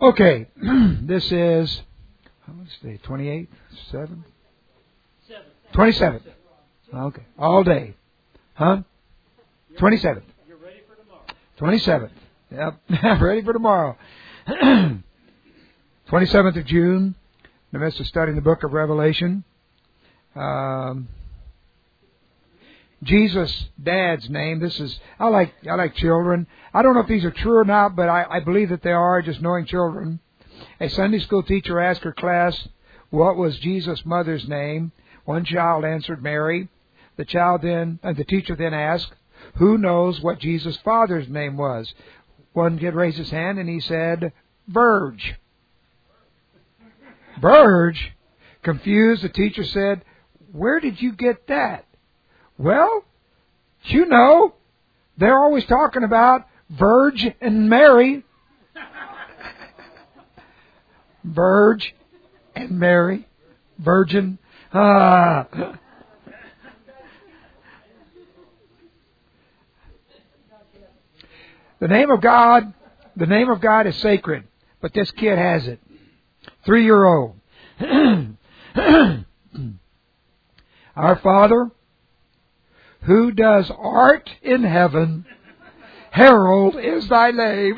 Okay, this is, let's see, 28th, 7th? 27th. Okay, all day. Huh? 27th. You're ready for tomorrow. 27th. Yep, ready for tomorrow. 27th of June, in the midst of studying the book of Revelation. Jesus' dad's name. This is, I like children. I don't know if these are true or not, but I believe that they are, just knowing children. A Sunday school teacher asked her class, what was Jesus' mother's name? One child answered Mary. The teacher then asked, who knows what Jesus' father's name was? One kid raised his hand and he said, Verge. Verge? Confused, the teacher said, where did you get that? Well, you know, they're always talking about Verge and Mary. Verge and Mary. Virgin. The name of God is sacred, but this kid has it. 3-year-old. Our Father, who does art in heaven, herald is thy name.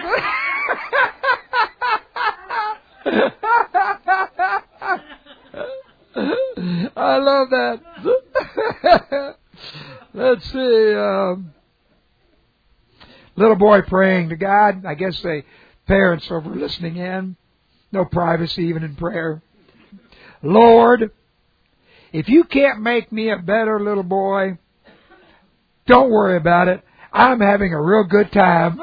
I love that. Let's see. Little boy praying to God. I guess the parents over listening in. No privacy even in prayer. Lord, if you can't make me a better little boy, don't worry about it. I'm having a real good time.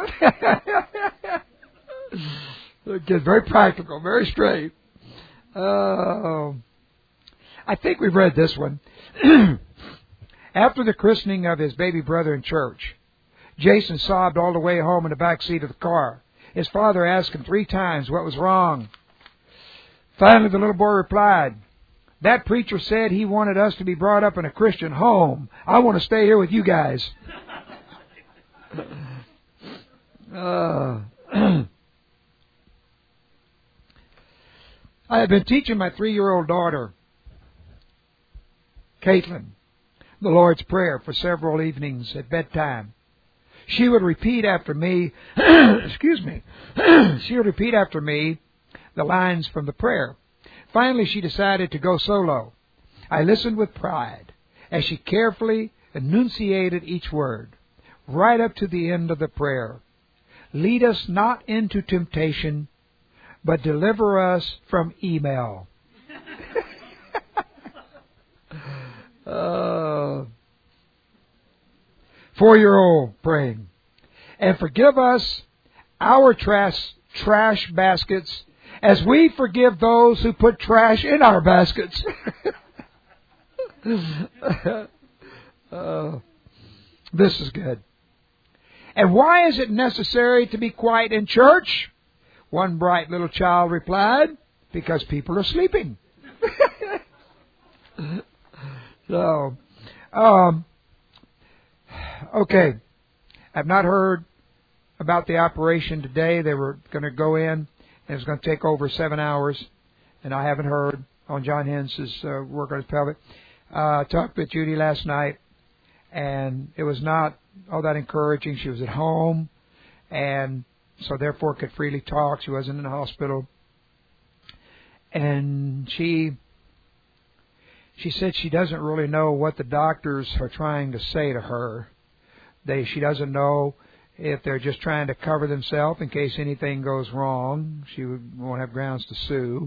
The kid's very practical, very straight. I think we've read this one. After the christening of his baby brother in church, Jason sobbed all the way home in the back seat of the car. His father asked him 3 times what was wrong. Finally, the little boy replied, that preacher said he wanted us to be brought up in a Christian home. I want to stay here with you guys. I have been teaching my 3-year-old daughter, Caitlin, the Lord's Prayer for several evenings at bedtime. She would repeat after me, she would repeat after me the lines from the prayer. Finally, she decided to go solo. I listened with pride as she carefully enunciated each word, right up to the end of the prayer. Lead us not into temptation, but deliver us from email. 4-year-old praying. And forgive us our trash baskets as we forgive those who put trash in our baskets. This is good. And why is it necessary to be quiet in church? One bright little child replied, because people are sleeping. So, okay. I've not heard about the operation today. They were going to go in, and it was going to take over 7 hours, and I haven't heard on John Hens's work on his pelvic. Talked with Judy last night, and it was not all that encouraging. She was at home, and so therefore could freely talk. She wasn't in the hospital. And she said she doesn't really know what the doctors are trying to say to her. She doesn't know if they're just trying to cover themselves in case anything goes wrong. She won't have grounds to sue.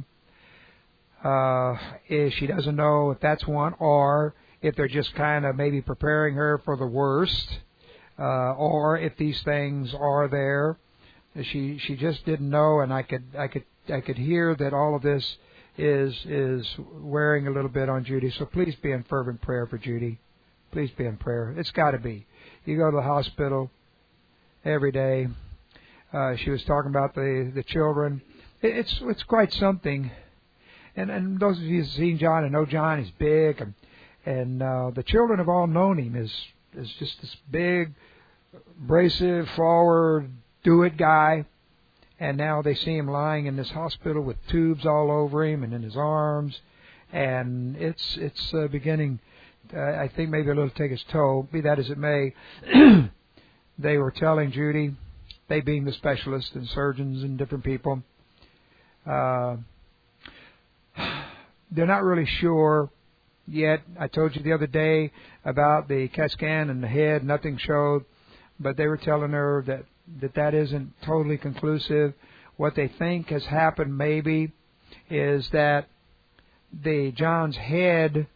She doesn't know if that's one, or if they're just kind of maybe preparing her for the worst, or if these things are there. She just didn't know, and I could hear that all of this is wearing a little bit on Judy. So please be in fervent prayer for Judy. Please be in prayer. It's got to be. You go to the hospital every day. She was talking about the children. It's quite something. And those of you who've seen John and know John, he's big, and the children have all known him as just this big, abrasive, forward, do it guy. and now they see him lying in this hospital with tubes all over him and in his arms, and it's beginning. I think maybe a little take its toll. Be that as it may, they were telling Judy, they being the specialists and surgeons and different people, they're not really sure yet. I told you the other day about the CAT scan and the head, nothing showed, but they were telling her that isn't totally conclusive. What they think has happened maybe is that John's head,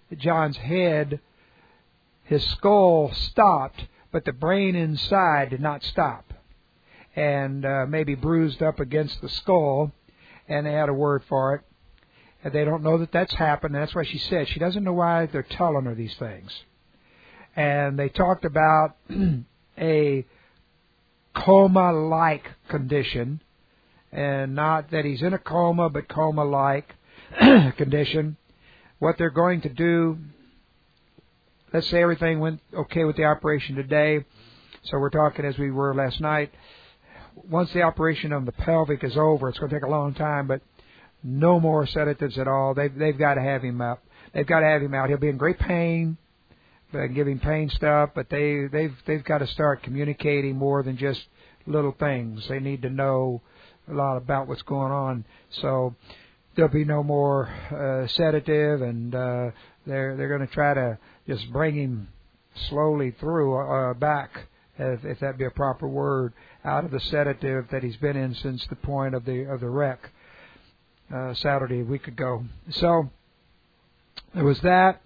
his skull stopped, but the brain inside did not stop, and maybe bruised up against the skull, and they had a word for it. And they don't know that that's happened. That's why she said she doesn't know why they're telling her these things. And they talked about a coma-like condition, and not that he's in a coma, but coma-like condition. What they're going to do, let's say everything went okay with the operation today, so we're talking as we were last night. Once the operation on the pelvic is over, it's going to take a long time, but no more sedatives at all. They've got to have him up. They've got to have him out. He'll be in great pain. They can give him pain stuff, but they've got to start communicating more than just little things. They need to know a lot about what's going on. So there'll be no more sedative, and they're going to try to just bring him slowly through back, if that be a proper word, out of the sedative that he's been in since the point of the wreck Saturday a week ago. So there was that,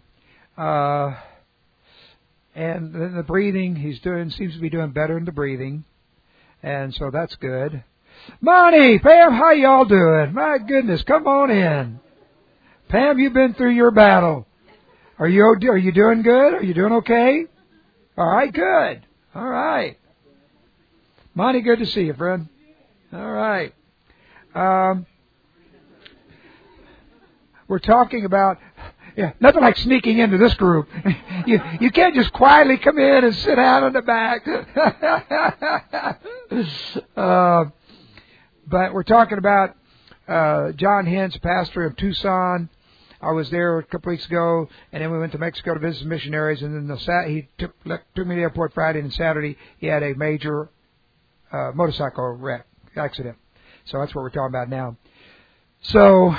and then the breathing seems to be doing better in the breathing, and so that's good. Monty, Pam, how y'all doing? My goodness, come on in. Pam, you've been through your battle. Are you doing good? Are you doing okay? All right, good. All right. Monty, good to see you, friend. All right. We're talking about nothing like sneaking into this group. You can't just quietly come in and sit down in the back. But we're talking about John Hintz, pastor of Tucson. I was there a couple weeks ago, and then we went to Mexico to visit missionaries, and then he took me to the airport Friday and Saturday. He had a major motorcycle accident. So that's what we're talking about now. So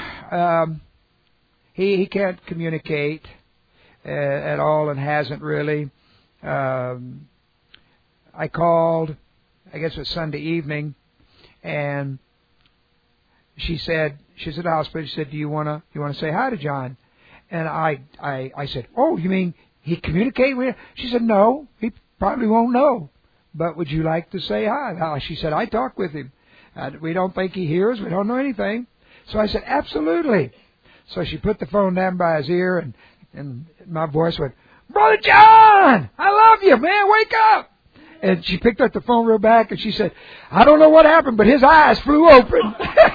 he can't communicate at all and hasn't really. I called, I guess it was Sunday evening, and she's at the hospital. She said, "Do you want to say hi to John?" And I said, "Oh, you mean he communicate with you?" She said, "No, he probably won't know. But would you like to say hi?" She said, "I talk with him. We don't think he hears. We don't know anything." So I said, "Absolutely." So she put the phone down by his ear, and my voice went, "Brother John, I love you, man. Wake up." And she picked up the phone real back, and she said, "I don't know what happened, but his eyes flew open."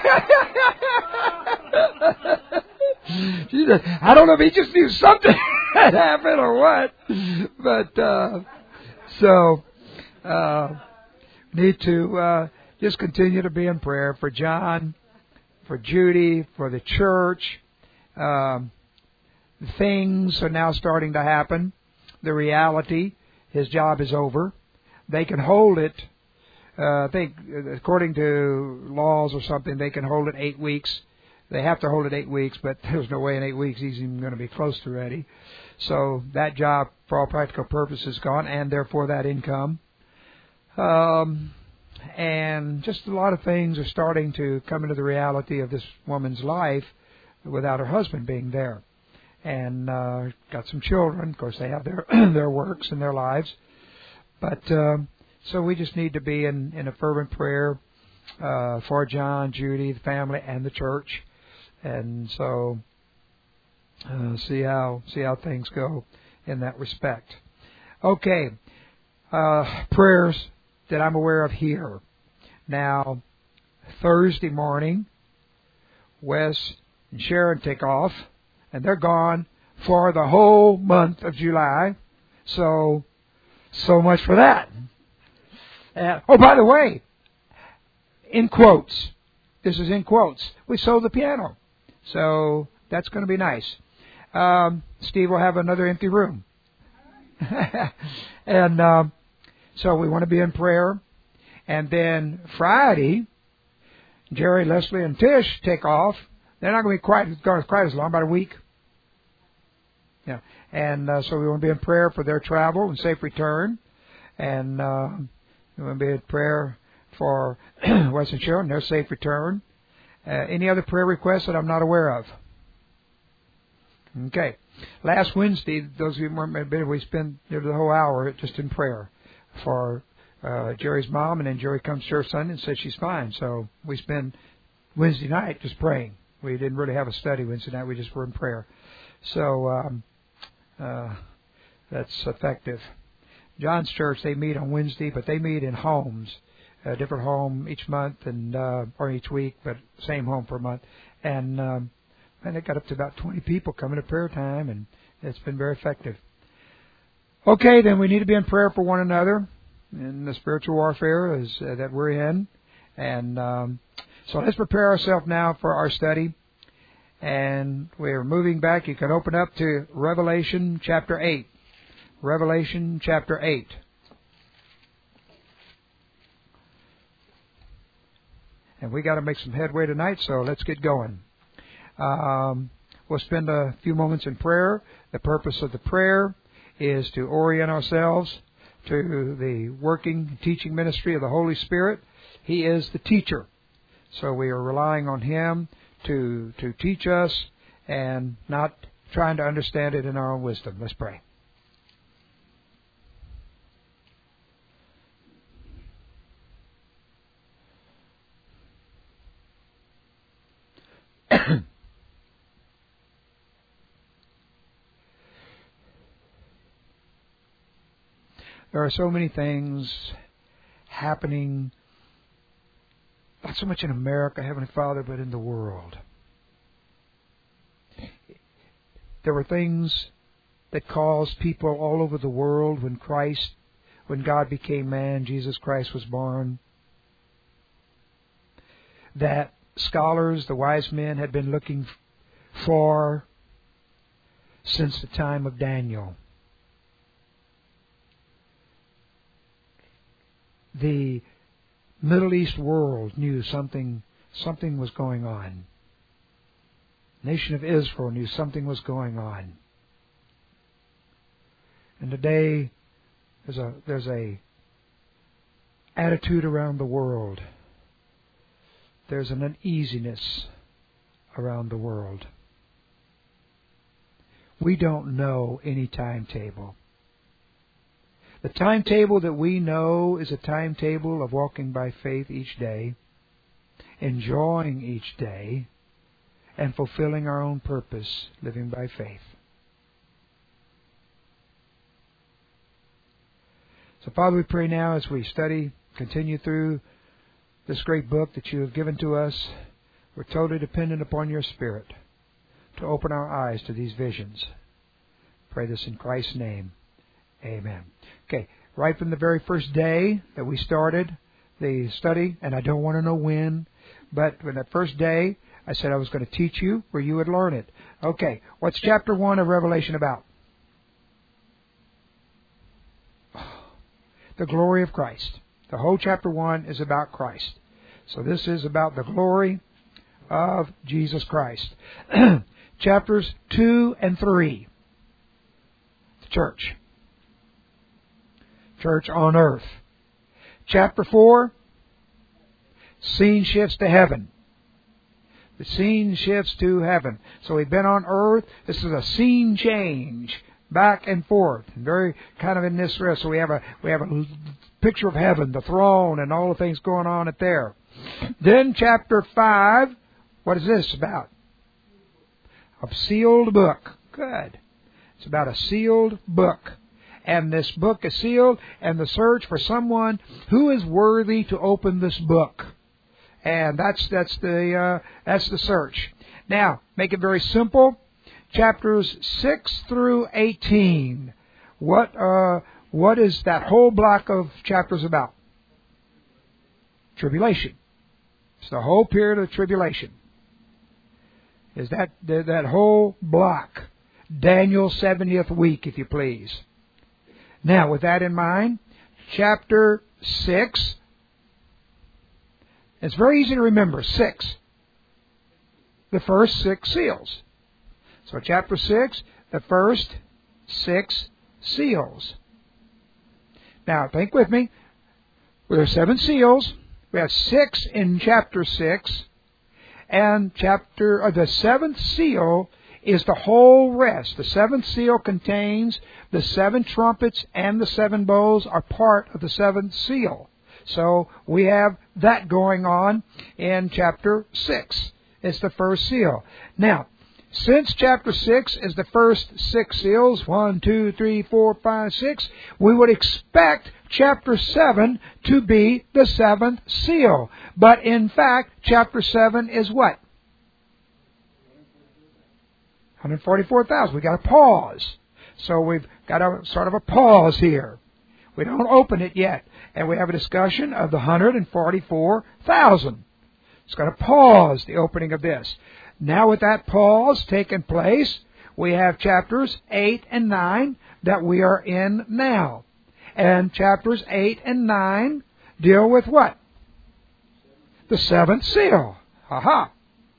She said, "I don't know if he just knew something had happened or what." But, need to just continue to be in prayer for John, for Judy, for the church. Things are now starting to happen. The reality, his job is over. They can hold it, I think, according to laws or something, they can hold it 8 weeks. They have to hold it 8 weeks, but there's no way in 8 weeks he's even going to be close to ready. So that job, for all practical purposes, is gone, and therefore that income. And just a lot of things are starting to come into the reality of this woman's life without her husband being there. And got some children. Of course, they have their their works and their lives. But so we just need to be in a fervent prayer for John, Judy, the family, and the church. And so see how things go in that respect. Okay, prayers that I'm aware of here. Now, Thursday morning, Wes and Sharon take off, and they're gone for the whole month of July. So much for that. Oh, by the way, in quotes. This is in quotes. We sold the piano. So that's going to be nice. Steve will have another empty room. And so we want to be in prayer. And then Friday, Jerry, Leslie, and Tish take off. They're not going to be quite as long, about a week. Yeah. And so we want to be in prayer for their travel and safe return. And we want to be in prayer for Wes and Cheryl and their safe return. Any other prayer requests that I'm not aware of? Okay. Last Wednesday, those of you who weren't, we spent the whole hour just in prayer for Jerry's mom, and then Jerry comes to church Sunday and says she's fine. So we spend Wednesday night just praying. We didn't really have a study Wednesday night. We just were in prayer. So that's effective. John's church, they meet on Wednesday, but they meet in homes, a different home each month and or each week, but same home for a month. And it got up to about 20 people coming to prayer time, and it's been very effective. Okay, then we need to be in prayer for one another in the spiritual warfare that we're in. And so let's prepare ourselves now for our study. And we're moving back. You can open up to Revelation chapter 8. Revelation chapter 8. And we got to make some headway tonight, so let's get going. We'll spend a few moments in prayer. The purpose of the prayer is to orient ourselves to the working, teaching ministry of the Holy Spirit. He is the teacher. So we are relying on Him to teach us and not trying to understand it in our own wisdom. Let's pray. There are so many things happening, not so much in America, Heavenly Father, but in the world. There were things that caused people all over the world when God became man, Jesus Christ was born, that scholars, the wise men, had been looking for since the time of Daniel. The Middle East world knew something was going on. The nation of Israel knew something was going on. And today there's a attitude around the world. There's an uneasiness around the world. We don't know any timetable. The timetable that we know is a timetable of walking by faith each day, enjoying each day, and fulfilling our own purpose, living by faith. So, Father, we pray now as we continue through this great book that you have given to us, we're totally dependent upon your Spirit to open our eyes to these visions. Pray this in Christ's name. Amen. Okay, right from the very first day that we started the study, and I don't want to know when, but when that first day, I said I was going to teach you where you would learn it. Okay, what's chapter 1 of Revelation about? The glory of Christ. The whole chapter 1 is about Christ. So this is about the glory of Jesus Christ. Chapters 2 and 3. The church. Church on earth. Chapter 4, scene shifts to heaven. The scene shifts to heaven. So we've been on earth. This is a scene change, back and forth, very kind of in this rest. So we have a picture of heaven, the throne, and all the things going on at there. Then chapter 5, what is this about? A sealed book. Good. It's about a sealed book. And this book is sealed, and the search for someone who is worthy to open this book. And that's the search. Now, make it very simple. Chapters 6 through 18. What is that whole block of chapters about? Tribulation. It's the whole period of the tribulation. Is that whole block. Daniel's 70th week, if you please. Now, with that in mind, chapter 6. It's very easy to remember. 6. The first 6 seals. So chapter 6, the first 6 seals. Now, think with me. There are 7 seals. We have 6 in chapter 6. And the 7th seal is the whole rest. The 7th seal contains the 7 trumpets, and the 7 bowls are part of the 7th seal. So we have that going on in chapter 6. It's the first seal. Now, since chapter 6 is the first 6 seals, 1, 2, 3, 4, 5, 6, we would expect chapter 7 to be the 7th seal. But in fact, chapter 7 is what? 144,000. We've got to pause. So we've got a sort of a pause here. We don't open it yet. And we have a discussion of the 144,000. It's got to pause the opening of this. Now with that pause taking place, we have chapters 8 and 9 that we are in now. And chapters 8 and 9 deal with what? The 7th seal. Aha!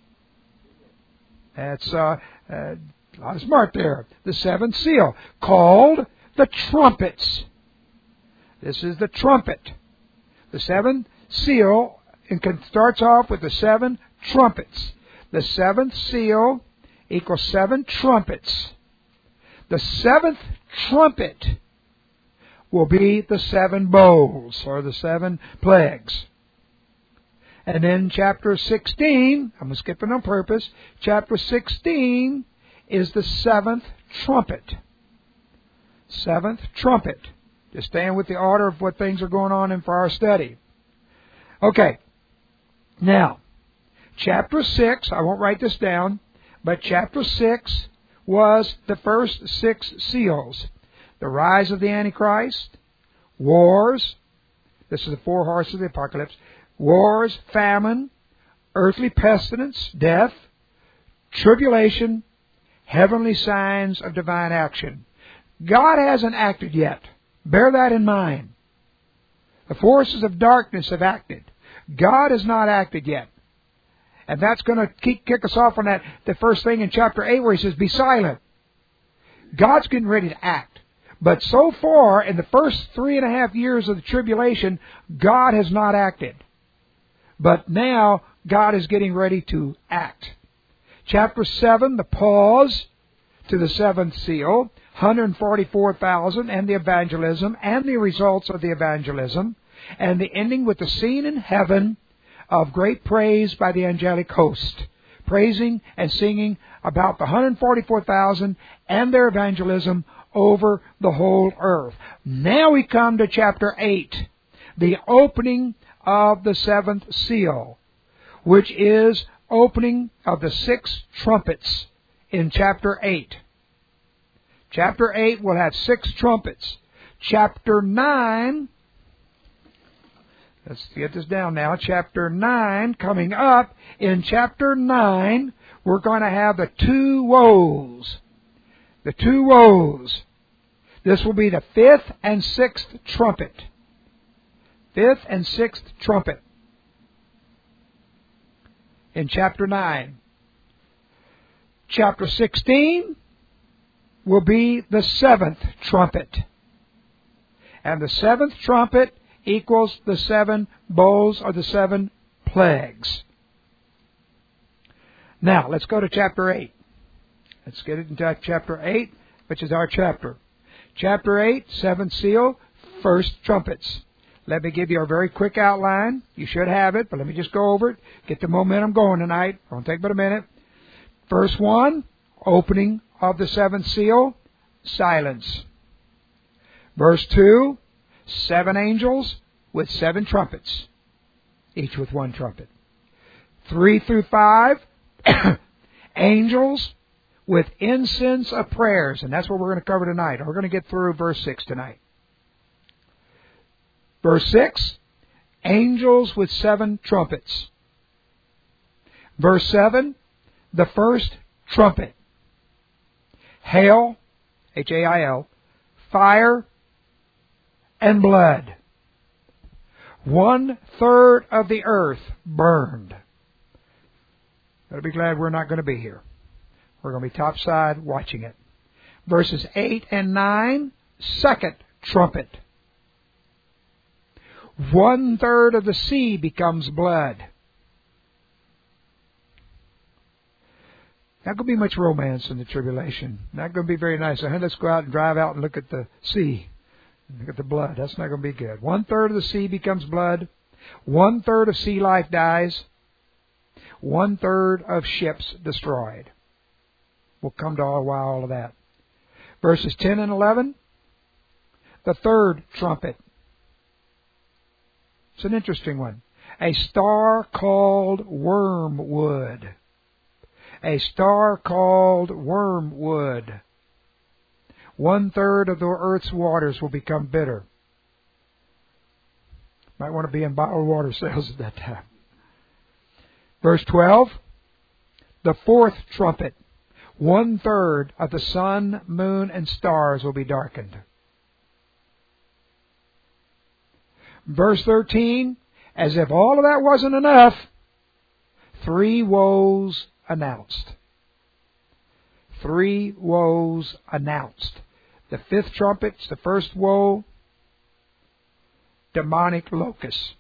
That's a lot of smart there. The 7th seal, called the trumpets. This is the trumpet. The 7th seal starts off with the 7 trumpets. The 7th seal equals 7 trumpets. The 7th trumpet will be the 7 bowls, or the 7 plagues. And then chapter 16, I'm going to skip it on purpose, chapter 16 is the 7th trumpet. 7th trumpet. Just staying with the order of what things are going on in for our study. Okay. Now, chapter 6, I won't write this down, but chapter 6 was the first 6 seals. The rise of the Antichrist, wars, this is the 4 horses of the apocalypse, wars, famine, earthly pestilence, death, tribulation, heavenly signs of divine action. God hasn't acted yet. Bear that in mind. The forces of darkness have acted. God has not acted yet. And that's going to kick us off on the first thing in chapter 8 where he says, be silent. God's getting ready to act. But so far, in the first 3.5 years of the tribulation, God has not acted. But now, God is getting ready to act. Chapter 7, the pause to the 7th seal, 144,000 and the evangelism and the results of the evangelism, and the ending with the scene in heaven of great praise by the angelic host, praising and singing about the 144,000 and their evangelism over the whole earth. Now we come to chapter 8, the opening of the 7th seal, which is opening of the 6 trumpets in chapter 8. Chapter 8 will have 6 trumpets. Chapter 9, let's get this down now. Chapter 9, coming up, in chapter 9, we're going to have the 2 woes. The 2 woes. This will be the 5th and 6th trumpet. 5th and 6th trumpet. In chapter 9. Chapter 16 will be the 7th trumpet. And the 7th trumpet equals the 7 bowls or the 7 plagues. Now, let's go to chapter 8. Let's get into chapter 8, which is our chapter. Chapter 8, 7th seal, first trumpets. Let me give you a very quick outline. You should have it, but let me just go over it. Get the momentum going tonight. It won't take but a minute. Verse 1, opening of the 7th seal, silence. Verse 2, 7 angels with 7 trumpets, each with 1 trumpet. 3 through 5, angels with incense of prayers, and that's what we're going to cover tonight. We're going to get through verse 6 tonight. Verse 6, angels with 7 trumpets. Verse 7, the first trumpet. Hail, Hail, fire, and blood. 1/3 of the earth burned. Better be glad we're not going to be here. We're going to be topside watching it. Verses 8 and 9, second trumpet. 1/3 of the sea becomes blood. Not going to be much romance in the tribulation. Not going to be very nice. So, hey, let's go out and drive out and look at the sea. Look at the blood. That's not going to be good. 1/3 of the sea becomes blood. 1/3 of sea life dies. 1/3 of ships destroyed. We'll come to all of that. Verses 10 and 11. The third trumpet. It's an interesting one. A star called wormwood. A star called wormwood. 1/3 of the earth's waters will become bitter. Might want to be in bottled water sales at that time. Verse 12. The fourth trumpet. 1/3 of the sun, moon, and stars will be darkened. Verse 13. As if all of that wasn't enough, 3 woes announced. 3 woes announced. The fifth trumpet's the first woe, demonic locusts.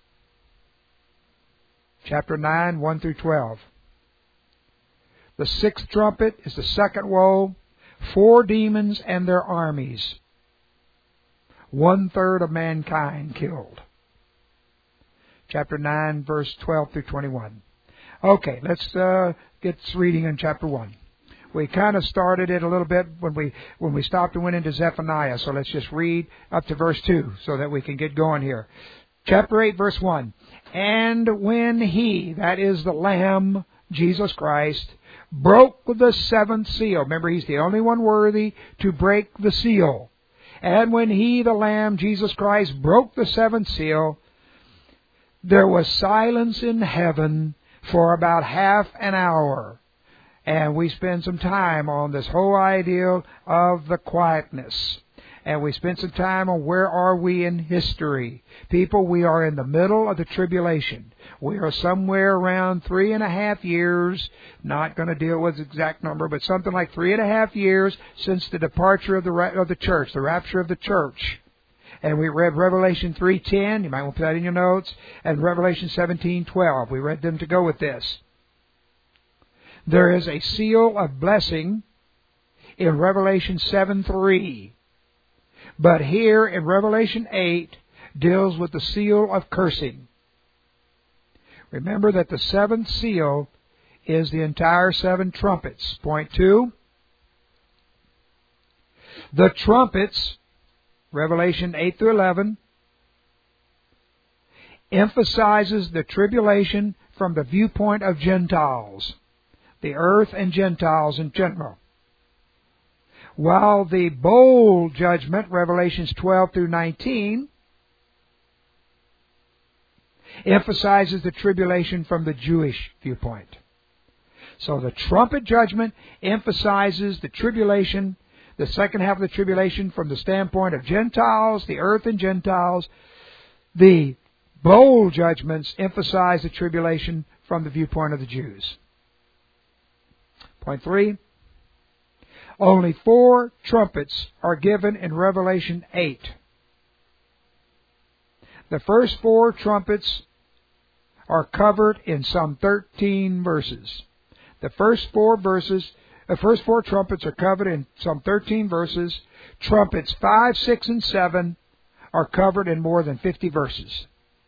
Chapter 9, 1 through 12. The sixth trumpet is the second woe, 4 demons and their armies. 1/3 of mankind killed. Chapter 9, verse 12 through 21. Okay, let's get reading in chapter 1. We kind of started it a little bit when we stopped and went into Zephaniah, so let's just read up to verse 2 so that we can get going here. Chapter 8, verse 1. And when He, that is the Lamb, Jesus Christ, broke the 7th seal. Remember, He's the only one worthy to break the seal. And when He, the Lamb, Jesus Christ, broke the 7th seal, there was silence in heaven for about half an hour. And we spend some time on this whole idea of the quietness. And we spent some time on where are we in history. People, we are in the middle of the tribulation. We are somewhere around 3.5 years, not going to deal with the exact number, but something like 3.5 years since the departure of the church, the rapture of the church. And we read Revelation 3:10, you might want to put that in your notes, and Revelation 17:12. We read them to go with this. There is a seal of blessing in Revelation 7:3. But here in Revelation 8 deals with the seal of cursing. Remember that the 7th seal is the entire 7 trumpets. Point 2. The trumpets, Revelation 8 through 11, emphasizes the tribulation from the viewpoint of Gentiles, the earth and Gentiles in general. While the bowl judgment, Revelations 12 through 19, emphasizes the tribulation from the Jewish viewpoint. So the trumpet judgment emphasizes the tribulation, the second half of the tribulation from the standpoint of Gentiles, the earth and Gentiles. The bowl judgments emphasize the tribulation from the viewpoint of the Jews. Point 3. Only 4 trumpets are given in Revelation 8. The first 4 trumpets are covered in some 13 verses. The first 4 trumpets are covered in some 13 verses. Trumpets 5, 6, and 7 are covered in more than 50 verses.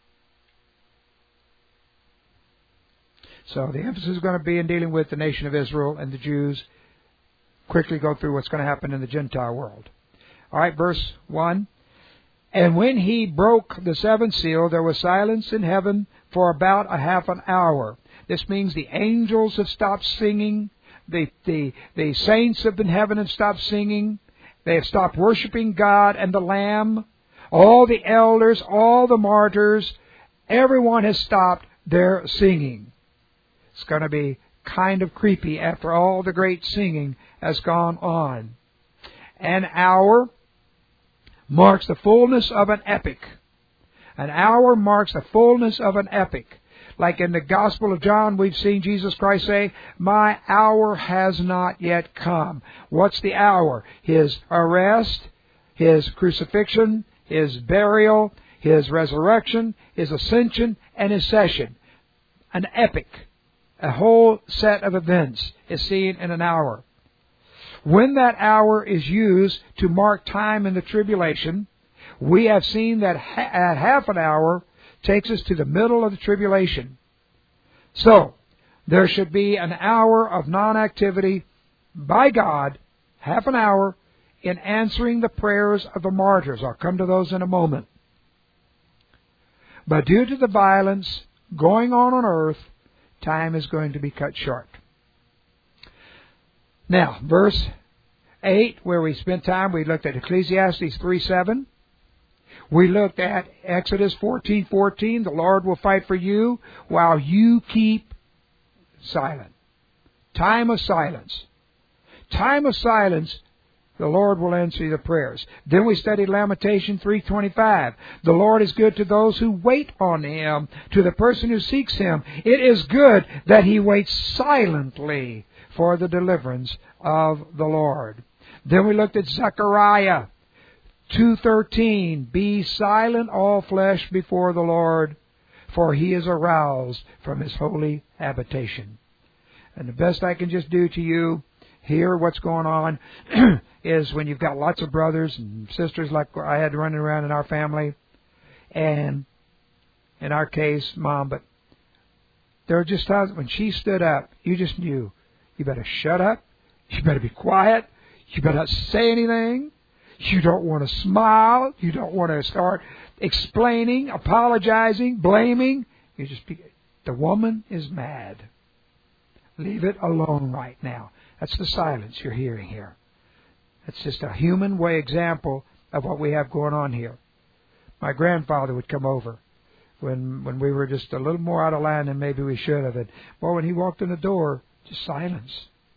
So the emphasis is going to be in dealing with the nation of Israel and the Jews. Quickly go through what's going to happen in the Gentile world. All right, verse 1. And when He broke the 7th seal, there was silence in heaven for about a half an hour. This means the angels have stopped singing. The saints in heaven have stopped singing. They have stopped worshiping God and the Lamb. All the elders, all the martyrs, everyone has stopped their singing. It's going to be kind of creepy after all the great singing has gone on. An hour marks the fullness of an epic. An hour marks the fullness of an epic. Like in the Gospel of John, we've seen Jesus Christ say, "My hour has not yet come." What's the hour? His arrest, His crucifixion, His burial, His resurrection, His ascension, and His session. An epic. A whole set of events is seen in an hour. When that hour is used to mark time in the tribulation, we have seen that at half an hour takes us to the middle of the tribulation. So, there should be an hour of non-activity by God, half an hour, in answering the prayers of the martyrs. I'll come to those in a moment. But due to the violence going on earth, time is going to be cut short. Now, verse 8, where we spent time, we looked at Ecclesiastes 3:7. We looked at Exodus 14:14. The Lord will fight for you while you keep silent. Time of silence. Time of silence, the Lord will answer the prayers. Then we studied Lamentation 3:25. The Lord is good to those who wait on Him, to the person who seeks Him. It is good that he waits silently for the deliverance of the Lord. Then we looked at Zechariah 2:13. Be silent, all flesh, before the Lord, for He is aroused from His holy habitation. And the best I can just do to you, here what's going on, is when you've got lots of brothers and sisters like I had running around in our family, and in our case, Mom, but there are just times when she stood up, you just knew, you better shut up, you better be quiet, you better not say anything. You don't want to smile. You don't want to start explaining, apologizing, blaming. The woman is mad. Leave it alone right now. That's the silence you're hearing here. That's just a human way example of what we have going on here. My grandfather would come over when we were just a little more out of line than maybe we should have. And boy, when he walked in the door, just silence.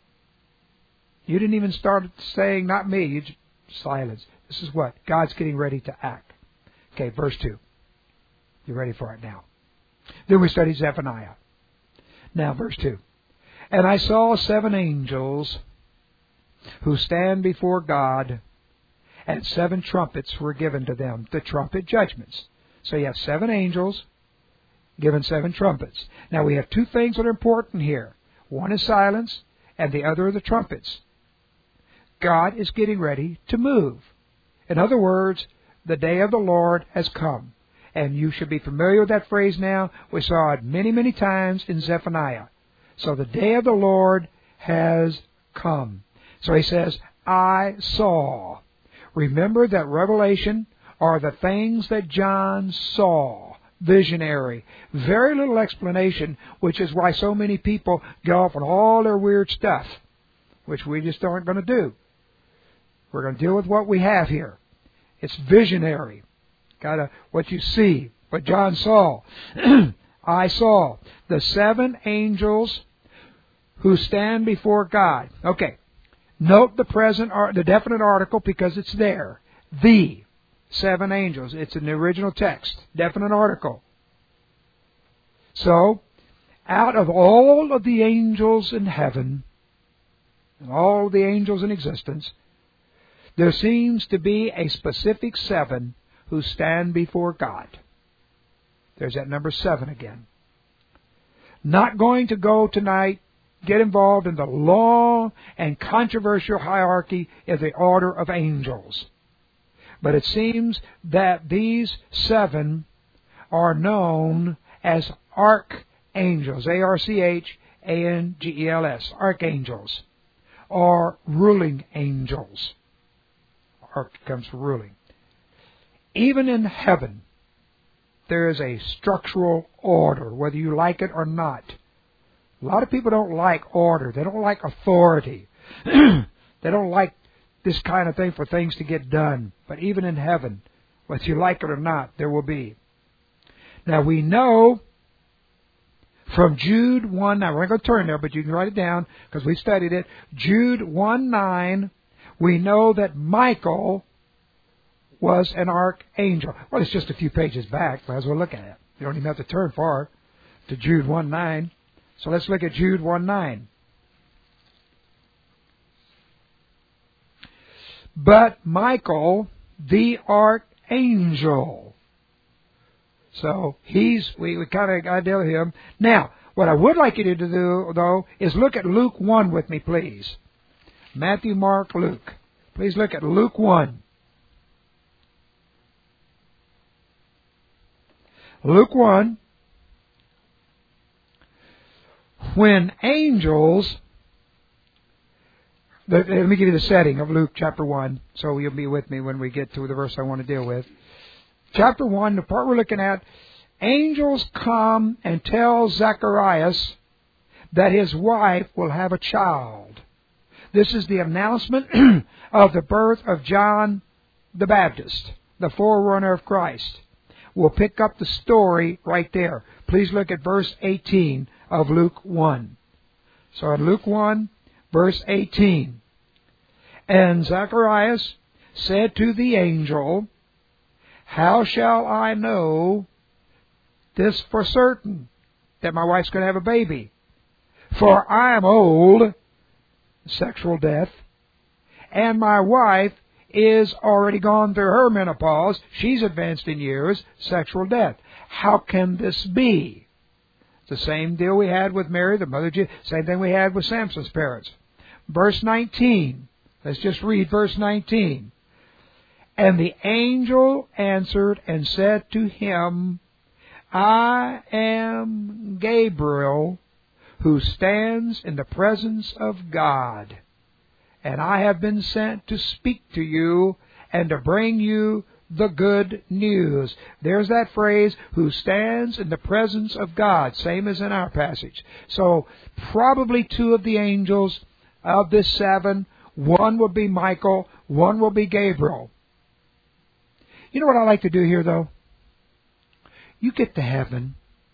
You didn't even start saying, not me. You just silence. This is what? God's getting ready to act. Okay, verse 2. You're ready for it now. Then we studied Zephaniah. Now, verse 2. And I saw 7 angels who stand before God, and 7 trumpets were given to them, the trumpet judgments. So you have 7 angels given 7 trumpets. Now we have 2 things that are important here. One is silence, and the other are the trumpets. God is getting ready to move. In other words, the day of the Lord has come. And you should be familiar with that phrase now. We saw it many, many times in Zephaniah. So the day of the Lord has come. So he says, I saw. Remember that Revelation are the things that John saw. Visionary. Very little explanation, which is why so many people go off on all their weird stuff, which we just aren't going to do. We're going to deal with what we have here. It's visionary. What you see, what John saw. I saw the 7 angels who stand before God. Okay. Note the definite article because it's there. The 7 angels. It's in the original text. Definite article. So, out of all of the angels in heaven, and all of the angels in existence, there seems to be a specific 7 who stand before God. There's that number 7 again. Not going to go tonight, get involved in the long and controversial hierarchy of the order of angels. But it seems that these 7 are known as archangels. A-R-C-H-A-N-G-E-L-S. Archangels. Or ruling angels. Arch comes from ruling. Even in heaven, there is a structural order, whether you like it or not. A lot of people don't like order. They don't like authority. They don't like this kind of thing for things to get done. But even in heaven, whether you like it or not, there will be. Now we know From Jude 1, now we're not going to turn there, but you can write it down because we studied it. Jude 1:9, we know that Michael was an archangel. Well, it's just a few pages back, but as we'll look at it. You don't even have to turn far to Jude 1:9. So let's look at Jude 1:9. But Michael, the archangel. So we kind of got to deal with him. Now, what I would like you to do, though, is look at Luke 1 with me, please. Matthew, Mark, Luke. Please look at Luke 1. Luke 1. When angels... Let me give you the setting of Luke chapter 1, so you'll be with me when we get to the verse I want to deal with. Chapter 1, the part we're looking at, angels come and tell Zacharias that his wife will have a child. This is the announcement of the birth of John the Baptist, the forerunner of Christ. We'll pick up the story right there. Please look at verse 18 of Luke 1. So in Luke 1, verse 18, and Zacharias said to the angel, how shall I know this for certain, that my wife's going to have a baby? For I am old, sexual death, and my wife is already gone through her menopause. She's advanced in years, sexual death. How can this be? It's the same deal we had with Mary, the mother of Jesus. Same thing we had with Samson's parents. Verse 19. Let's just read verse 19. And the angel answered and said to him, I am Gabriel, who stands in the presence of God, and I have been sent to speak to you and to bring you the good news. There's that phrase, who stands in the presence of God, same as in our passage. So probably two of the angels of this 7, one will be Michael, one will be Gabriel. You know what I like to do here, though? You get to heaven,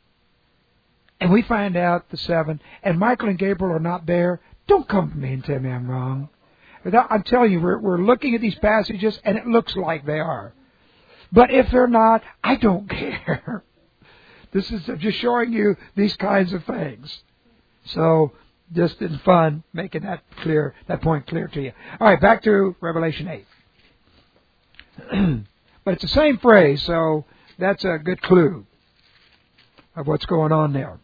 and we find out the 7, and Michael and Gabriel are not there. Don't come to me and tell me I'm wrong. I'm telling you, we're looking at these passages, and it looks like they are. But if they're not, I don't care. This is just showing you these kinds of things. So, just in fun, making that point clear to you. All right, back to Revelation 8. But it's the same phrase, so that's a good clue of what's going on there.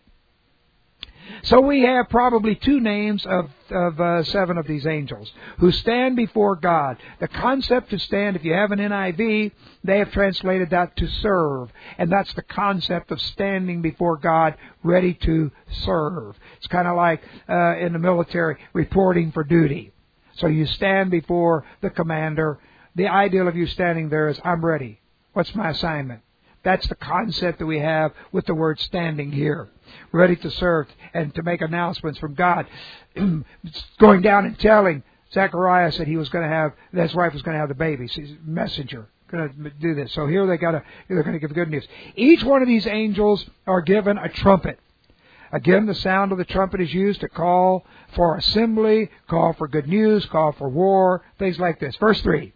So we have probably two names of 7 of these angels who stand before God. The concept to stand, if you have an NIV, they have translated that to serve. And that's the concept of standing before God, ready to serve. It's kind of like in the military, reporting for duty. So you stand before the commander. The ideal of you standing there is, I'm ready. What's my assignment? That's the concept that we have with the word standing here. Ready to serve and to make announcements from God. Going down and telling Zacharias that his wife was going to have the baby. He's a messenger. Going to do this. So here they're going to give good news. Each one of these angels are given a trumpet. Again, the sound of the trumpet is used to call for assembly, call for good news, call for war, things like this. Verse 3.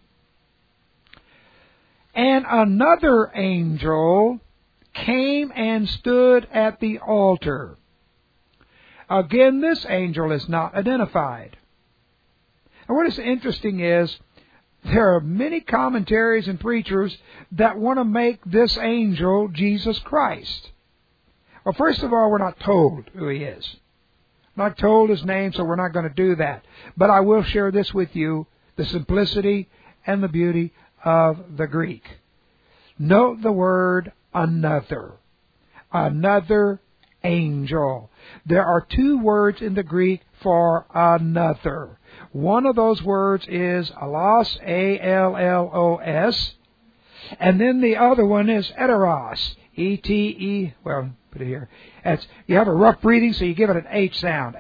And another angel came and stood at the altar. Again, this angel is not identified. And what is interesting is, there are many commentaries and preachers that want to make this angel Jesus Christ. Well, first of all, we're not told who he is. Not told his name, so we're not going to do that. But I will share this with you, the simplicity and the beauty of the Greek. Note the word another. Another angel. There are two words in the Greek for another. One of those words is allos, A-L-L-O-S. And then the other one is eteros, E-T-E, well, put it here. You have a rough reading, so you give it an H sound.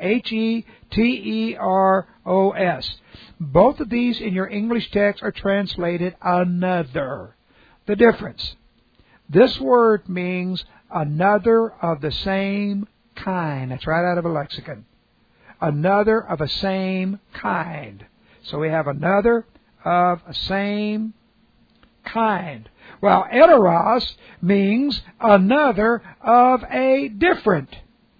H-E-T-E-R-O-S. Both of these in your English text are translated another. The difference. This word means another of the same kind. That's right out of a lexicon. Another of a same kind. So we have another of a same kind. Well, heteros means another of a different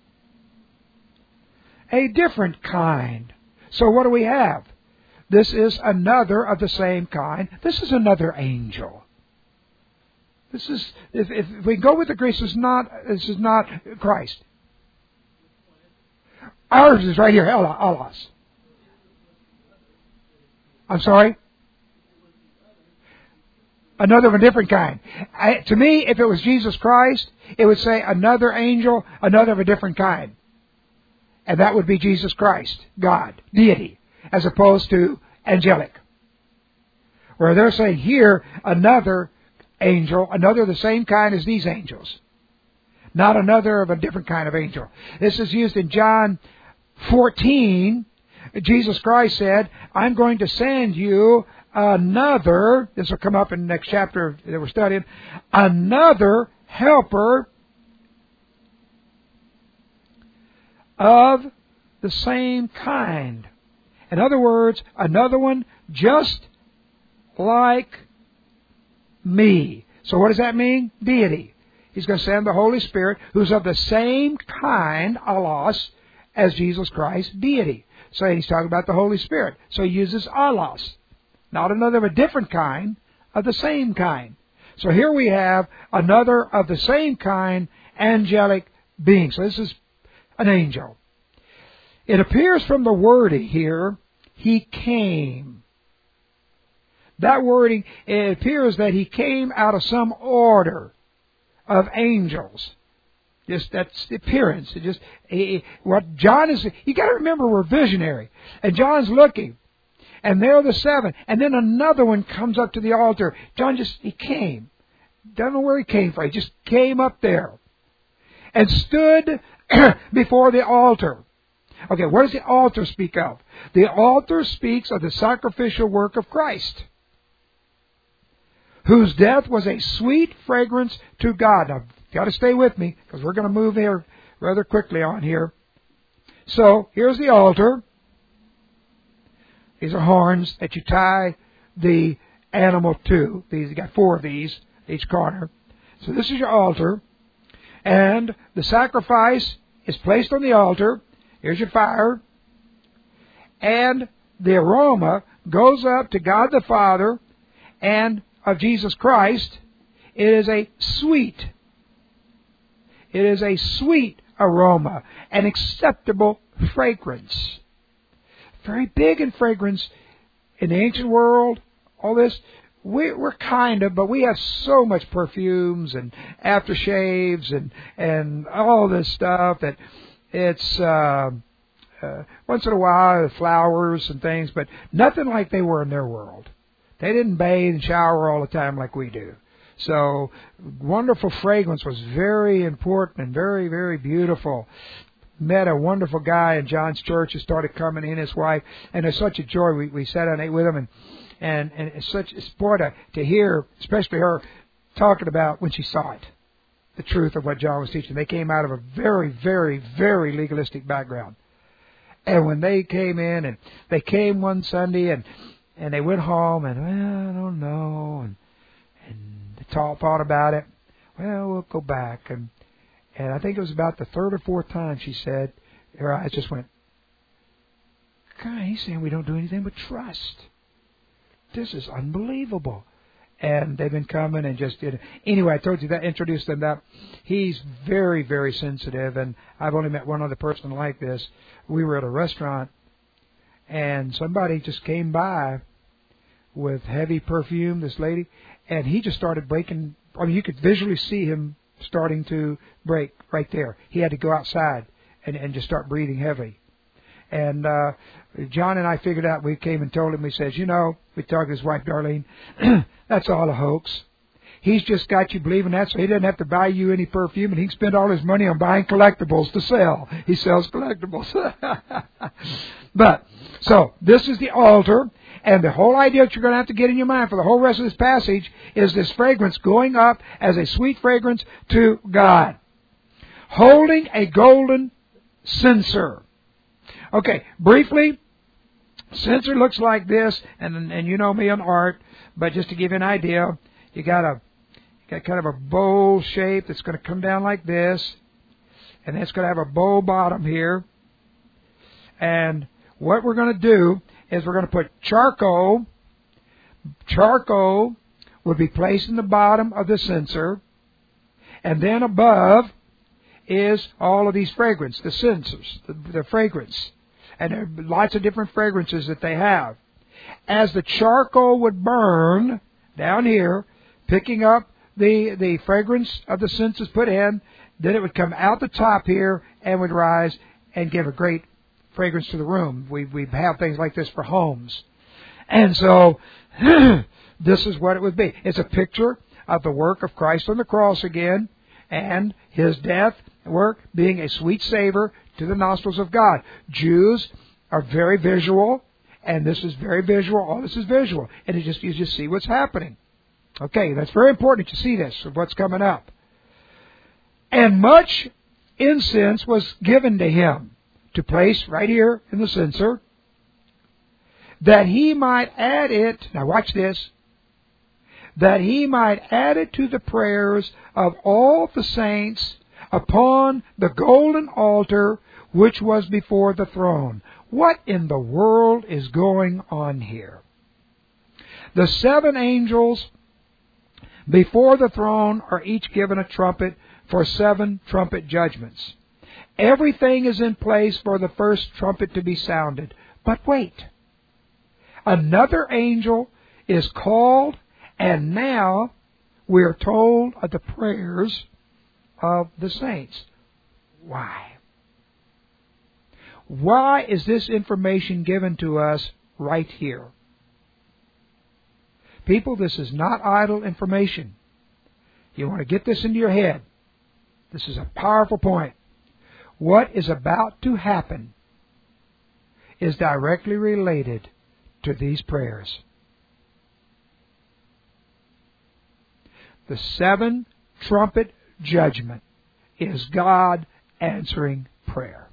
kind. So what do we have? This is another of the same kind. This is another angel. This is, if we go with the Greek, this is not Christ. Ours is right here, allos. I'm sorry? Another of a different kind. To me, if it was Jesus Christ, it would say another angel, another of a different kind. And that would be Jesus Christ, God, deity, as opposed to angelic. Where they're saying here, another angel, another of the same kind as these angels. Not another of a different kind of angel. This is used in John 14. Jesus Christ said, I'm going to send you another, this will come up in the next chapter that we're studying, another helper of the same kind. In other words, another one just like me. So what does that mean? Deity. He's going to send the Holy Spirit, who's of the same kind, allos, as Jesus Christ, deity. So he's talking about the Holy Spirit. So he uses allos. Not another of a different kind, of the same kind. So here we have another of the same kind, angelic being. So this is an angel. It appears from the wording here, he came. That wording, it appears that he came out of some order of angels. Just that's the appearance. What John is, you got to remember we're visionary. And John's looking. And there are the seven. And then another one comes up to the altar. John he came. Don't know where he came from. He just came up there. And stood before the altar. Okay, what does the altar speak of? The altar speaks of the sacrificial work of Christ, whose death was a sweet fragrance to God. Now, you've got to stay with me, because we're going to move here rather quickly on here. So, here's the altar. These are horns that you tie the animal to. You got 4 of these, each corner. So this is your altar. And the sacrifice is placed on the altar. Here's your fire. And the aroma goes up to God the Father and of Jesus Christ. It is a sweet. It is a sweet aroma, an acceptable fragrance. Very big in fragrance in the ancient world. All this, we're kind of, but we have so much perfumes and aftershaves and all this stuff that it's once in a while flowers and things, but nothing like they were in their world. They didn't bathe and shower all the time like we do. So wonderful fragrance was very important and very, very beautiful. Met a wonderful guy in John's church who started coming in, his wife, and it's such a joy. We sat down and ate with him, and it's such a sport to hear, especially her talking about when she saw it, the truth of what John was teaching. They came out of a very, very, very legalistic background. And when they came in, and they came one Sunday, and they went home, and, well, I don't know, and they thought about it. Well, we'll go back. And I think it was about the 3rd or 4th time she said, her eyes just went, God, he's saying we don't do anything but trust. This is unbelievable. And they've been coming and just did it. Anyway, I told you that, introduced them that. He's very, very sensitive, and I've only met one other person like this. We were at a restaurant, and somebody just came by with heavy perfume, this lady, and he just started breaking. I mean, you could visually see him starting to break right there. He had to go outside and just start breathing heavy. And John and I figured out, we came and told him, we said, we talked to his wife, Darlene, that's all a hoax. He's just got you believing that, so he doesn't have to buy you any perfume, and he can spend all his money on buying collectibles to sell. He sells collectibles. But, so, this is the altar, and the whole idea that you're going to have to get in your mind for the whole rest of this passage is this fragrance going up as a sweet fragrance to God. holding a golden censer. Okay, briefly, censer looks like this, and you know me on art, but just to give you an idea, you got kind of a bowl shape that's going to come down like this, and it's going to have a bowl bottom here. And what we're going to do is we're going to put charcoal. Charcoal would be placed in the bottom of the censer, and then above is all of these fragrance, the censers, the fragrance. And there are lots of different fragrances that they have. As the charcoal would burn down here, picking up the fragrance of the censers put in, then it would come out the top here and would rise and give a great fragrance to the room. We have things like this for homes. And so, this is what it would be. It's a picture of the work of Christ on the cross again, and His death work being a sweet savor to the nostrils of God. Jews are very visual, and this is very visual. All this is visual, and you just see what's happening. Okay, that's very important that you see this, of what's coming up. And much incense was given to Him to place right here in the censer, that He might add it, now watch this, that He might add it to the prayers of all the saints upon the golden altar which was before the throne. What in the world is going on here? The 7 angels before the throne are each given a trumpet for 7 trumpet judgments. Everything is in place for the first trumpet to be sounded. But wait. Another angel is called, and now we are told of the prayers of the saints. Why? Why is this information given to us right here? People, this is not idle information. You want to get this into your head. This is a powerful point. What is about to happen is directly related to these prayers. The 7 trumpet judgment is God answering prayer.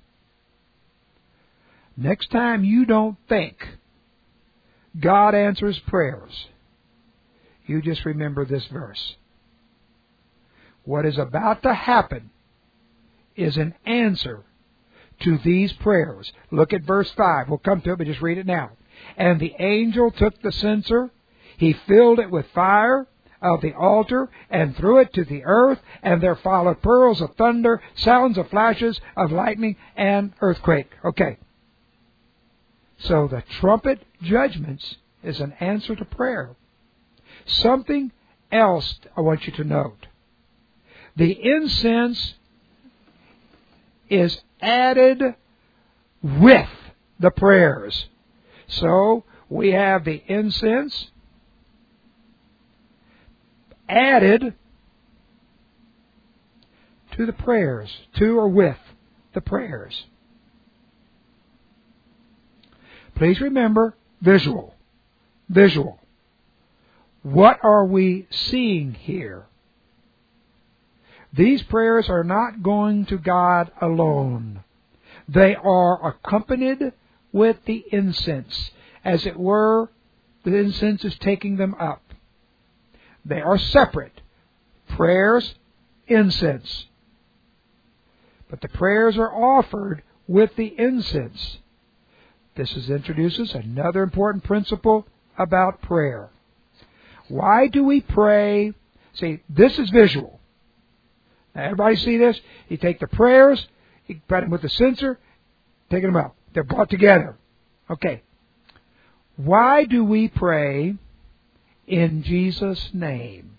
Next time you don't think God answers prayers, you just remember this verse. What is about to happen is an answer to these prayers. Look at verse 5. We'll come to it, but just read it now. And the angel took the censer, he filled it with fire of the altar, and threw it to the earth, and there followed pearls of thunder, sounds of flashes of lightning, and earthquake. Okay. So the trumpet judgments is an answer to prayer. Something else I want you to note. The incense is added with the prayers. So we have the incense added to the prayers, to or with the prayers. Please remember, visual. Visual. What are we seeing here? These prayers are not going to God alone. They are accompanied with the incense. As it were, the incense is taking them up. They are separate. Prayers, incense. But the prayers are offered with the incense. This introduces another important principle about prayer. Why do we pray? See, this is visual. Now, everybody see this? You take the prayers, you put them with the censer, taking them out. They're brought together. Okay. Why do we pray in Jesus' name?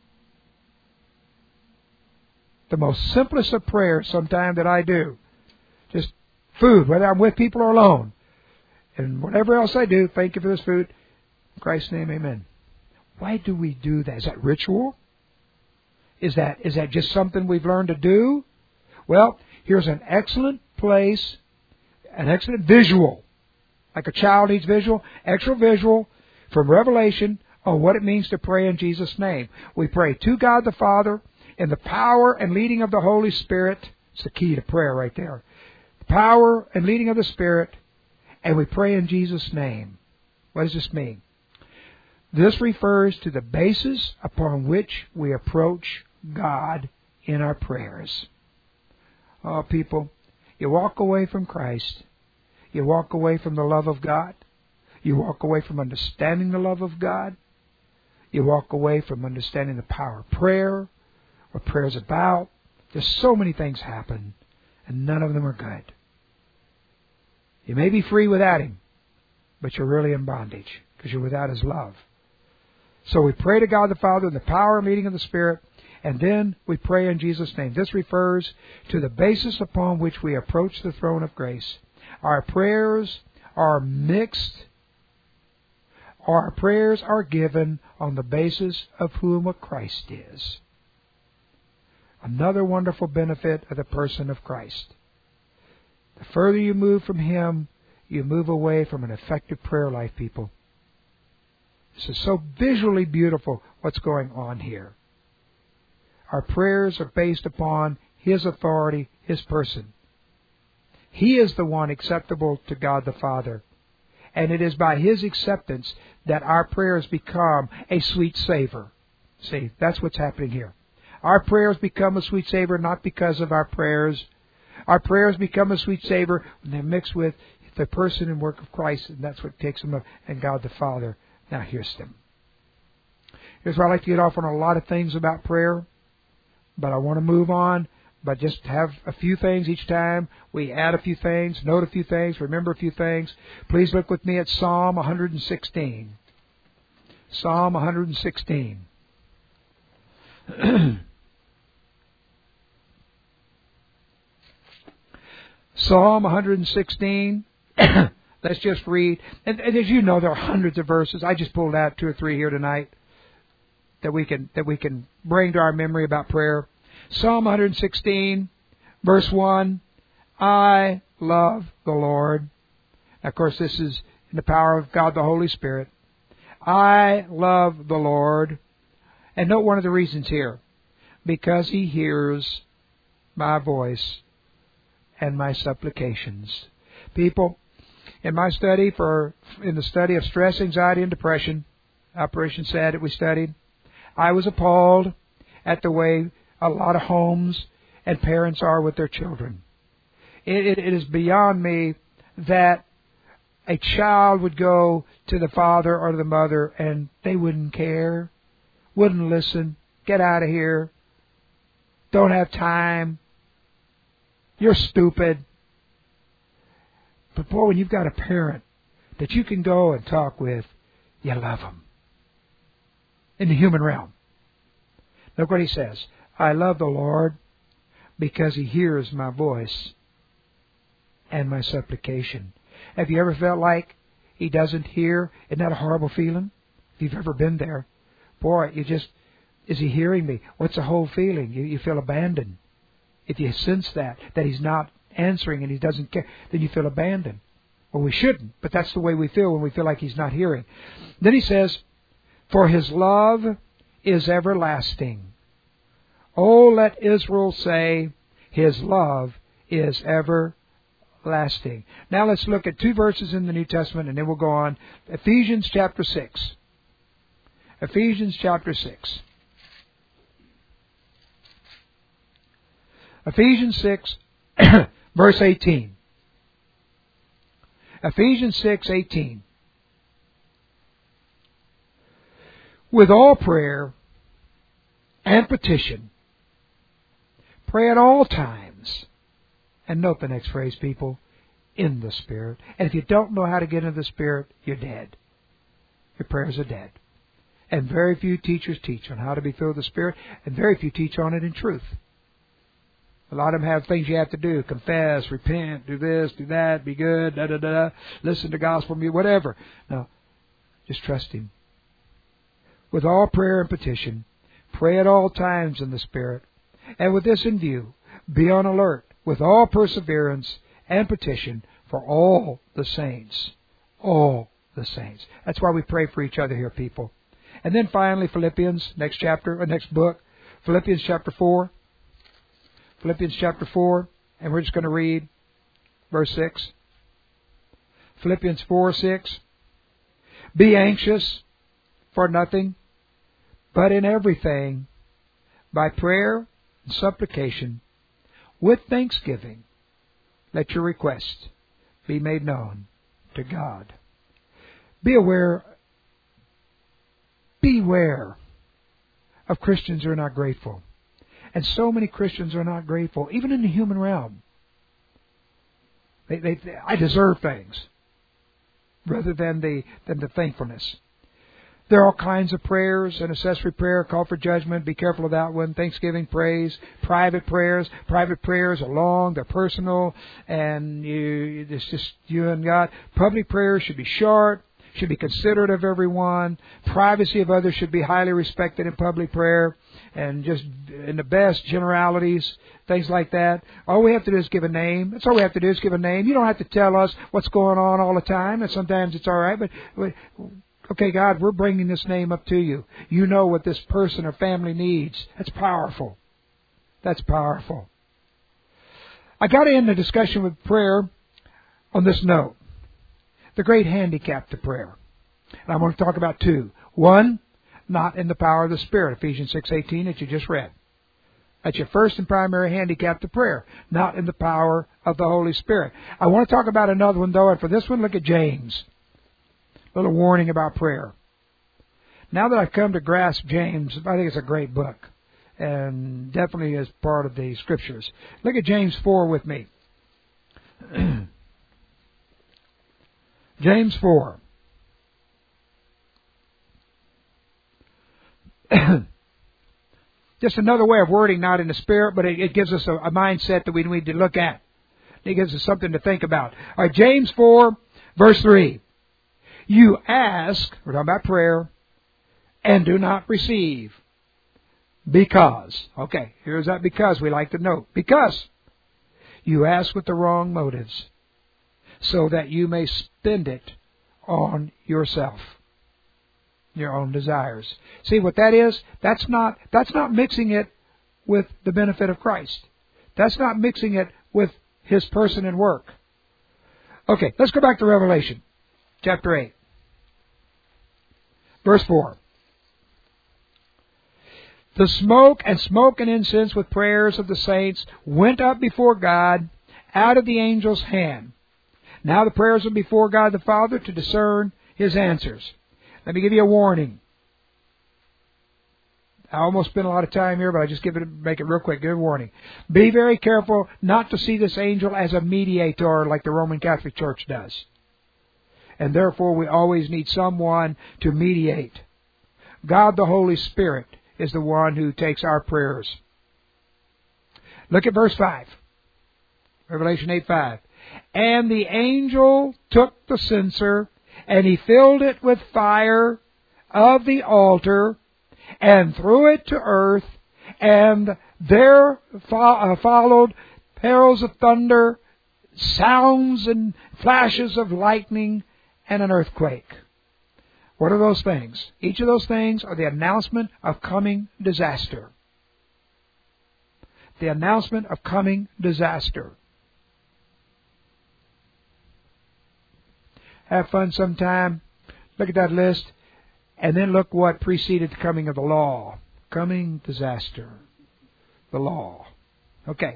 The most simplest of prayers sometimes that I do. Just food, whether I'm with people or alone. And whatever else I do, thank you for this food. In Christ's name, amen. Why do we do that? Is that ritual? Is that just something we've learned to do? Well, here's an excellent place, an excellent visual. Like a child needs visual, extra visual from Revelation on what it means to pray in Jesus' name. We pray to God the Father in the power and leading of the Holy Spirit It's the key to prayer right there. The power and leading of the Spirit, and we pray in Jesus' name. What does this mean? This refers to the basis upon which we approach God in our prayers. Oh, people, you walk away from Christ. You walk away from the love of God. You walk away from understanding the love of God. You walk away from understanding the power of prayer, what prayer is about. There's so many things happen, and none of them are good. You may be free without Him, but you're really in bondage because you're without His love. So we pray to God the Father in the power and leading of the Spirit, and then we pray in Jesus' name. This refers to the basis upon which we approach the throne of grace. Our prayers are mixed. Our prayers are given on the basis of who and what Christ is. Another wonderful benefit of the person of Christ. The further you move from Him, you move away from an effective prayer life, people. This is so visually beautiful what's going on here. Our prayers are based upon His authority, His person. He is the one acceptable to God the Father. And it is by His acceptance that our prayers become a sweet savor. See, that's what's happening here. Our prayers become a sweet savor not because of our prayers. Our prayers become a sweet savor when they're mixed with the person and work of Christ, and that's what takes them up, and God the Father. Now here's them. Here's where I like to get off on a lot of things about prayer, but I want to move on. But just have a few things each time. We add a few things, note a few things, remember a few things. Please look with me at Psalm 116. Psalm 116. Psalm 116. Let's just read. And as you know, there are hundreds of verses. I just pulled out 2 or 3 here tonight that we can bring to our memory about prayer. Psalm 116, verse 1, I love the Lord. Now, of course, this is in the power of God the Holy Spirit. I love the Lord. And note one of the reasons here. Because He hears my voice and my supplications. People, in my study in the study of stress, anxiety, and depression, Operation SAD that we studied, I was appalled at the way a lot of homes and parents are with their children. It is beyond me that a child would go to the father or the mother and they wouldn't care, wouldn't listen, get out of here, don't have time, you're stupid. But boy, when you've got a parent that you can go and talk with, you love them. In the human realm. Look what he says. I love the Lord because He hears my voice and my supplication. Have you ever felt like He doesn't hear? Isn't that a horrible feeling? If you've ever been there, boy, is He hearing me? What's the whole feeling? You feel abandoned. If you sense that He's not answering and He doesn't care, then you feel abandoned. Well, we shouldn't, but that's the way we feel when we feel like He's not hearing. Then he says, for His love is everlasting. Oh, let Israel say, His love is everlasting. Now let's look at 2 verses in the New Testament and then we'll go on. Ephesians chapter 6. Ephesians chapter 6. Ephesians 6, verse 18. Ephesians 6:18. With all prayer and petition, pray at all times. And note the next phrase, people, in the Spirit. And if you don't know how to get into the Spirit, you're dead. Your prayers are dead. And very few teachers teach on how to be filled with the Spirit, and very few teach on it in truth. A lot of them have things you have to do. Confess, repent, do this, do that, be good, listen to gospel music, whatever. No, just trust Him. With all prayer and petition, pray at all times in the Spirit. And with this in view, be on alert with all perseverance and petition for all the saints. All the saints. That's why we pray for each other here, people. And then finally, Philippians, next chapter, or next book, Philippians chapter 4. Philippians chapter 4, and we're just going to read verse 6. Philippians 4:6. Be anxious for nothing, but in everything, by prayer and supplication, with thanksgiving, let your requests be made known to God. Beware of Christians who are not grateful. And so many Christians are not grateful, even in the human realm. I deserve things rather than the thankfulness. There are all kinds of prayers: an accessory prayer, call for judgment, be careful of that one, thanksgiving, praise, private prayers. Private prayers are long, they're personal, and it's just you and God. Public prayers should be short, should be considerate of everyone. Privacy of others should be highly respected in public prayer, and just in the best generalities, things like that. All we have to do is give a name. That's all we have to do is give a name. You don't have to tell us what's going on all the time, and sometimes it's all right, but okay, God, we're bringing this name up to you. You know what this person or family needs. That's powerful. That's powerful. I got to end the discussion with prayer on this note: the great handicap to prayer. And I want to talk about two. One, not in the power of the Spirit, Ephesians 6:18 that you just read. That's your first and primary handicap to prayer, not in the power of the Holy Spirit. I want to talk about another one, though, and for this one, look at James. A little warning about prayer. Now that I've come to grasp James, I think it's a great book, and definitely is part of the Scriptures. Look at James 4 with me. James 4. Just another way of wording, not in the Spirit, but it gives us a mindset that we need to look at. It gives us something to think about. All right, James 4, verse 3. You ask, we're talking about prayer, and do not receive. Because. Okay, here's that because we like to note. Because you ask with the wrong motives, so that you may spend it on yourself, your own desires. See what that is? That's not mixing it with the benefit of Christ. That's not mixing it with His person and work. Okay, let's go back to Revelation, chapter 8, verse 4. The smoke and incense with prayers of the saints went up before God out of the angel's hand. Now the prayers are before God the Father to discern His answers. Let me give you a warning. I almost spent a lot of time here, but I just make it real quick. Give a warning. Be very careful not to see this angel as a mediator like the Roman Catholic Church does. And therefore we always need someone to mediate. God the Holy Spirit is the one who takes our prayers. Look at verse 5. Revelation 8:5. And the angel took the censer, and he filled it with fire of the altar, and threw it to earth, and there followed peals of thunder, sounds and flashes of lightning, and an earthquake. What are those things? Each of those things are the announcement of coming disaster. The announcement of coming disaster. Have fun sometime. Look at that list. And then look what preceded the coming of the law. Coming disaster. The law. Okay.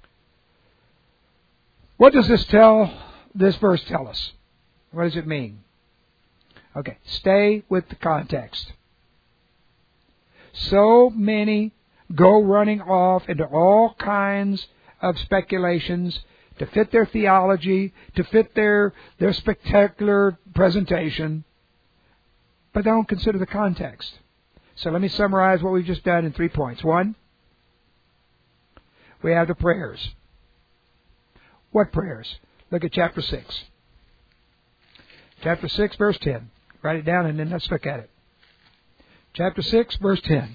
What does this verse tell us? What does it mean? Okay. Stay with the context. So many go running off into all kinds of speculations to fit their theology, to fit their spectacular presentation, but they don't consider the context. So let me summarize what we've just done in 3 points. 1, we have the prayers. What prayers? Look at chapter 6. Chapter 6, verse 10. Write it down and then let's look at it. Chapter 6, verse 10.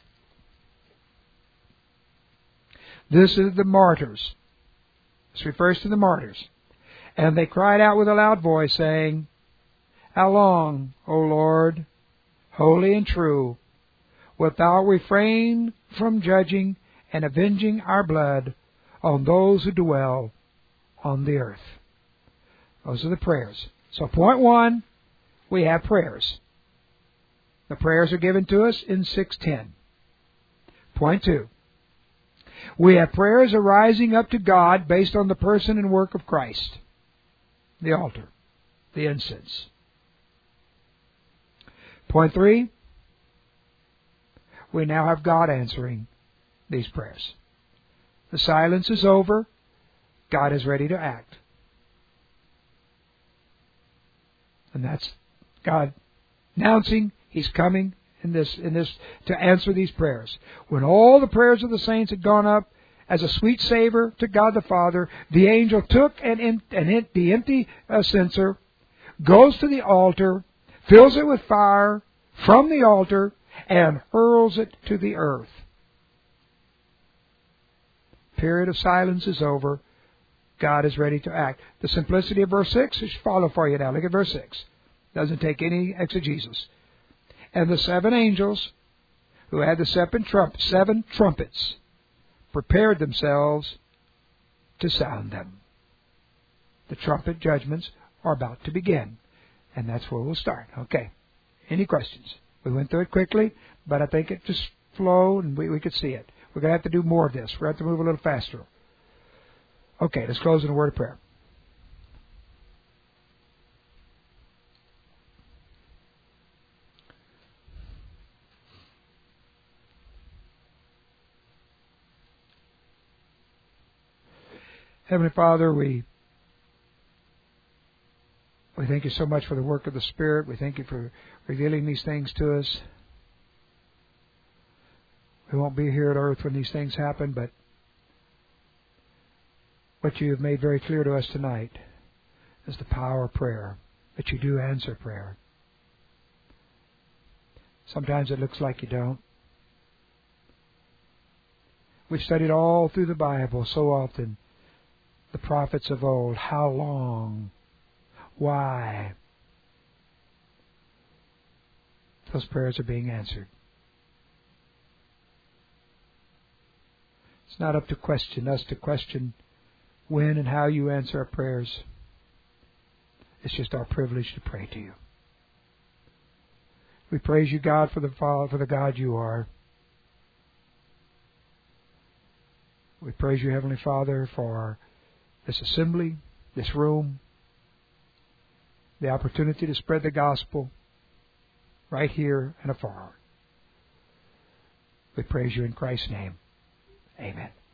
This is the martyrs. This refers to the martyrs. And they cried out with a loud voice, saying, How long, O Lord, holy and true, wilt thou refrain from judging and avenging our blood on those who dwell on the earth. Those are the prayers. So point 1, we have prayers. The prayers are given to us in 6:10. Point 2, we have prayers arising up to God based on the person and work of Christ. The altar, the incense. Point 3, we now have God answering these prayers. The silence is over. God is ready to act. And that's God announcing He's coming in this to answer these prayers. When all the prayers of the saints had gone up as a sweet savor to God the Father, the angel took the empty censer, goes to the altar, fills it with fire from the altar, and hurls it to the earth. Period of silence is over. God is ready to act. The simplicity of verse 6 is follow for you now. Look at verse 6. Doesn't take any exegesis. And the 7 angels who had the 7 trumpets prepared themselves to sound them. The trumpet judgments are about to begin. And that's where we'll start. Okay. Any questions? We went through it quickly, but I think it just flowed and we could see it. We're going to have to do more of this. We're going to have to move a little faster. Okay, let's close in a word of prayer. Heavenly Father, we thank you so much for the work of the Spirit. We thank you for revealing these things to us. We won't be here at earth when these things happen, but what you have made very clear to us tonight is the power of prayer, that you do answer prayer. Sometimes it looks like you don't. We've studied all through the Bible so often, the prophets of old, how long, why. Those prayers are being answered. It's not up to us to question when and how you answer our prayers. It's just our privilege to pray to you. We praise you, God, for the God you are. We praise you, Heavenly Father, for this assembly, this room, the opportunity to spread the gospel right here and afar. We praise you in Christ's name. Amen.